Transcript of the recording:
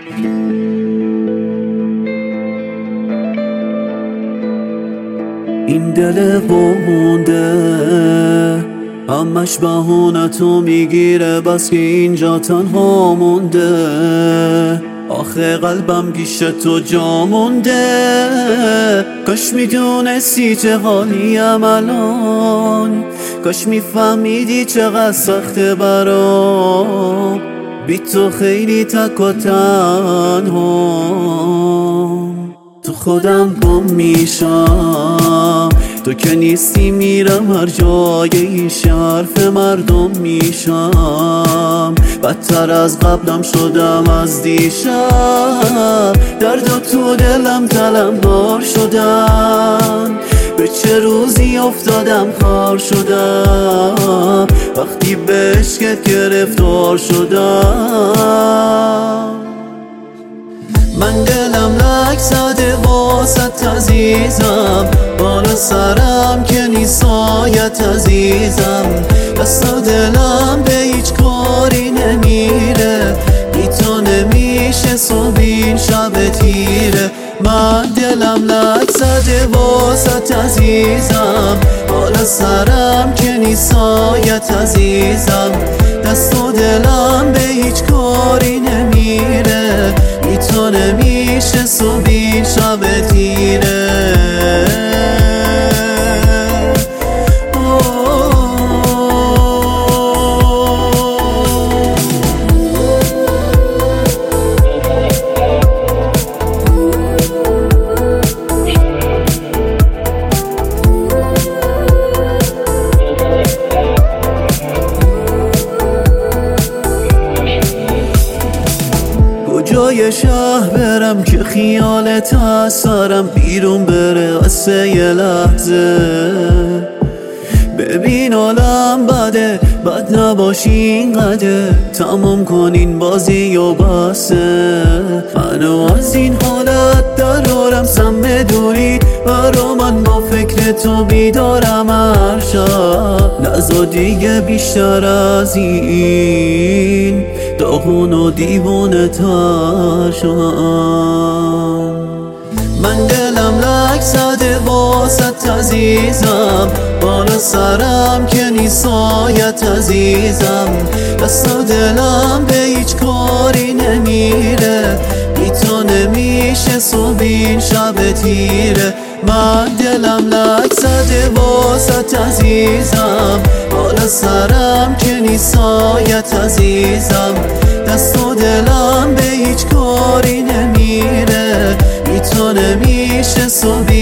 این دل مونده همش بهونه تو میگیره، بس که اینجا تنها مونده. آخه قلبم پیش تو جا مونده. کاش میدونستی چه حالیم الان، کاش میفهمیدی چقدر سخته برام بی تو خیلی تک و تنهام. تو خودم گم میشم، تو که نیستی میرم هر جای این شرف مردم میشم. بدتر از قبلم شدم از دیشب، درد و تو دلم طلبکار شدم. به چه روزی افتادم خار شدم، وقتی به عشقت گرفتار شدم. من دلم لک زده واسط عزیزم، بالا سرم که نیسایت عزیزم. دست و دلم به هیچ کاری نمیره، بی تو نمیشه صبح این شب تیره. من دلم لک زده واسط عزیزم، بالا سرم که نیسایت عزیزم. دست و دلم به هیچ کاری نمیره، بی تو نمیشه صبح این شب تیره. کجای شهر برم که خیالت از سرم بیرون بره واسه یه لحظه؟ ببین عالم بده، بد نباشی اینقدر، تمام کن این بازی و بسه. منو از این حالت درارم سم دوری، برا من با فکر تو بیدارم هر شب. نزا دیگه بیشتر از این داغون و دیوونه تاشم. من دلم لک زده واسط عزیزم، بالا سرم که نیسایت عزیزم. دست و دلم به هیچ کاری نمیره، بی تو نمیشه صبح این شب تیره. من دلم لک زده واسط عزیزم، بالا سرم که نیسایت عزیزم. دست و دلم به هیچ کاری نمیره، بی تو نمیشه صبح